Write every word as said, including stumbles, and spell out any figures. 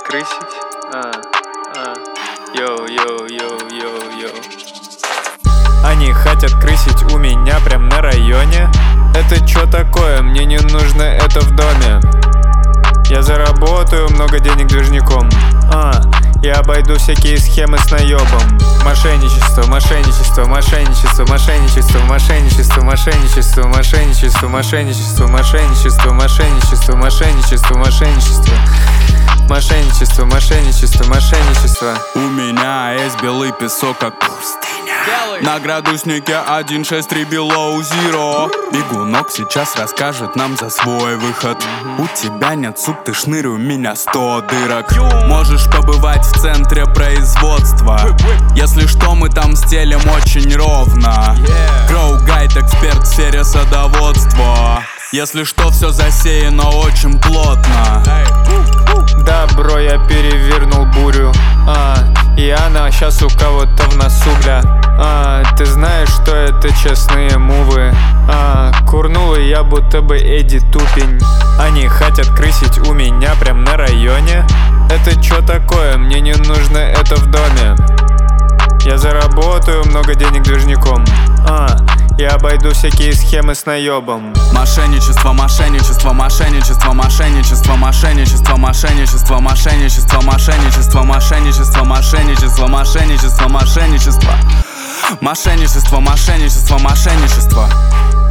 крысить. А, а. Йоу-йоу-йоу-йоу-йоу. Они хотят крысить у меня прям на районе. Это чё такое? Мне не нужно это в доме. Я заработаю много денег движником. А, я обойду всякие схемы с наебом. Мошенничество, мошенничество, мошенничество, мошенничество, мошенничество, мошенничество, мошенничество, мошенничество, мошенничество, мошенничество, мошенничество, мошенничество. Мошенничество, мошенничество, мошенничество. У меня есть белый песок, как пустыня. На градуснике один шесть три below zero. Бегунок сейчас расскажет нам за свой выход. У тебя нет суп, ты шнырь, у меня сто дырок. Можешь побывать в центре производства. Если что, мы там стелим очень ровно. Grow Guide, эксперт в сфере садоводства. Если что, все засеяно очень плотно. Да, бро, я перевернул бурю. А, и она сейчас у кого-то в носу, бля. А, ты знаешь, что это честные мувы. А, курнул и я будто бы Эдди Тупень. Они хотят крысить у меня прям на районе. Это чё такое? Мне не нужно это в доме. Я заработаю много денег движником. А, я обойду всякие схемы с наебом. Мошенничество, мошенничество, мошенничество, мошенничество, мошенничество, мошенничество, мошенничество, мошенничество, мошенничество, мошенничество, мошенничество, мошенничество, мошенничество, мошенничество, мошенничество.